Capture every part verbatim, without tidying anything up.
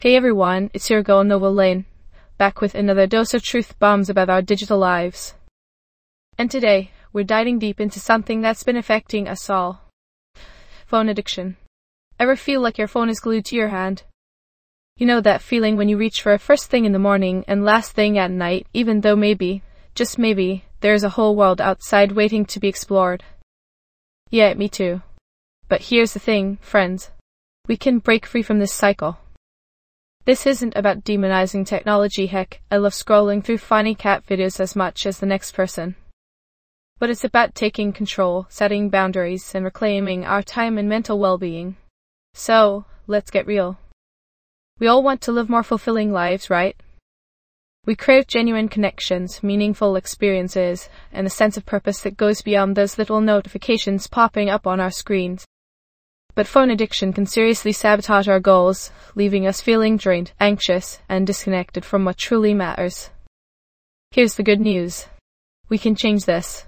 Hey everyone, it's your girl Noble Lane, back with another dose of truth bombs about our digital lives. And today, we're diving deep into something that's been affecting us all. Phone addiction. Ever feel like your phone is glued to your hand? You know that feeling when you reach for it first thing in the morning and last thing at night, even though maybe, just maybe, there's a whole world outside waiting to be explored. Yeah, me too. But here's the thing, friends. We can break free from this cycle. This isn't about demonizing technology, heck, I love scrolling through funny cat videos as much as the next person. But it's about taking control, setting boundaries, and reclaiming our time and mental well-being. So, let's get real. We all want to live more fulfilling lives, right? We crave genuine connections, meaningful experiences, and a sense of purpose that goes beyond those little notifications popping up on our screens. But phone addiction can seriously sabotage our goals, leaving us feeling drained, anxious, and disconnected from what truly matters. Here's the good news. We can change this.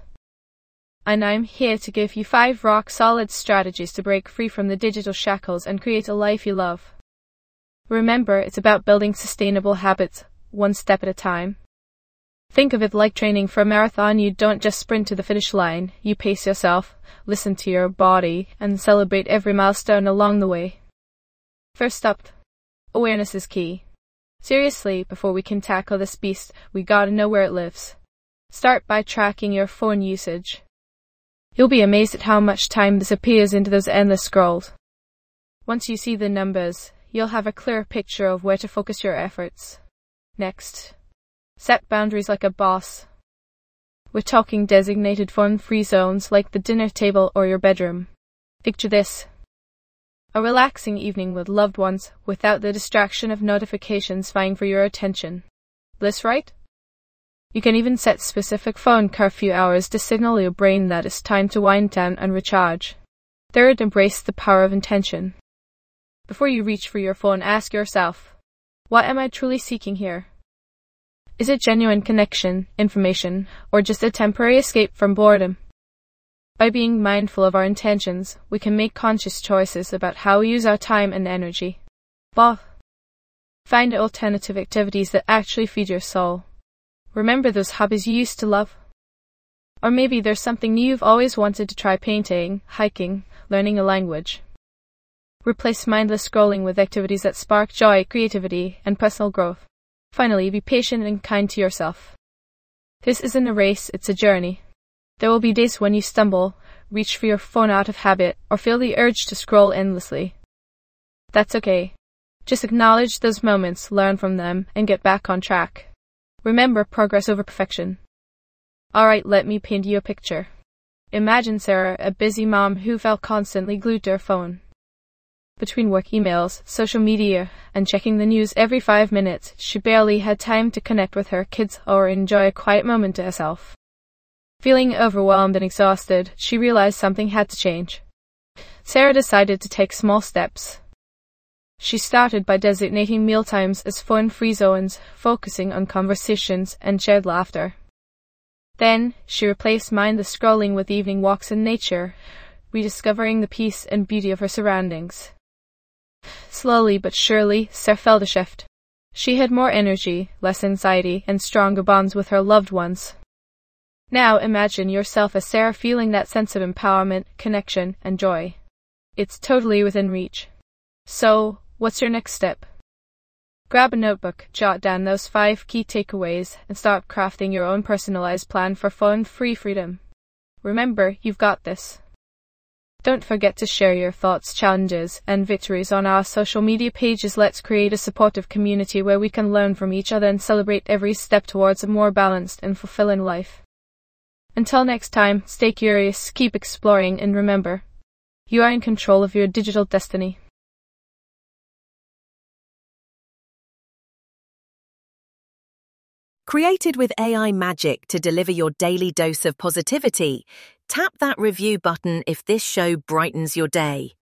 And I'm here to give you five rock-solid strategies to break free from the digital shackles and create a life you love. Remember, it's about building sustainable habits, one step at a time. Think of it like training for a marathon. You don't just sprint to the finish line, you pace yourself, listen to your body, and celebrate every milestone along the way. First up, awareness is key. Seriously, before we can tackle this beast, we gotta know where it lives. Start by tracking your phone usage. You'll be amazed at how much time disappears into those endless scrolls. Once you see the numbers, you'll have a clearer picture of where to focus your efforts. Next, set boundaries like a boss. We're talking designated phone-free zones like the dinner table or your bedroom. Picture this. A relaxing evening with loved ones without the distraction of notifications vying for your attention. Bliss, right? You can even set specific phone curfew hours to signal your brain that it's time to wind down and recharge. Third, embrace the power of intention. Before you reach for your phone, ask yourself, what am I truly seeking here? Is it genuine connection, information, or just a temporary escape from boredom? By being mindful of our intentions, we can make conscious choices about how we use our time and energy. Both. Find alternative activities that actually feed your soul. Remember those hobbies you used to love? Or maybe there's something new you've always wanted to try: painting, hiking, learning a language. Replace mindless scrolling with activities that spark joy, creativity, and personal growth. Finally, be patient and kind to yourself. This isn't a race, it's a journey. There will be days when you stumble, reach for your phone out of habit, or feel the urge to scroll endlessly. That's okay. Just acknowledge those moments, learn from them, and get back on track. Remember, progress over perfection. Alright, let me paint you a picture. Imagine Sarah, a busy mom who felt constantly glued to her phone. Between work emails, social media, and checking the news every five minutes, she barely had time to connect with her kids or enjoy a quiet moment to herself. Feeling overwhelmed and exhausted, she realized something had to change. Sarah decided to take small steps. She started by designating mealtimes as phone-free zones, focusing on conversations and shared laughter. Then, she replaced mindless scrolling with evening walks in nature, rediscovering the peace and beauty of her surroundings. Slowly but surely, Sarah felt a shift. She had more energy, less anxiety, and stronger bonds with her loved ones. Now imagine yourself as Sarah, feeling that sense of empowerment, connection, and joy. It's totally within reach. So, what's your next step? Grab a notebook, jot down those five key takeaways, and start crafting your own personalized plan for phone-free freedom. Remember, you've got this. Don't forget to share your thoughts, challenges, and victories on our social media pages. Let's create a supportive community where we can learn from each other and celebrate every step towards a more balanced and fulfilling life. Until next time, stay curious, keep exploring, and remember, you are in control of your digital destiny. Created with A I magic to deliver your daily dose of positivity, tap that review button if this show brightens your day.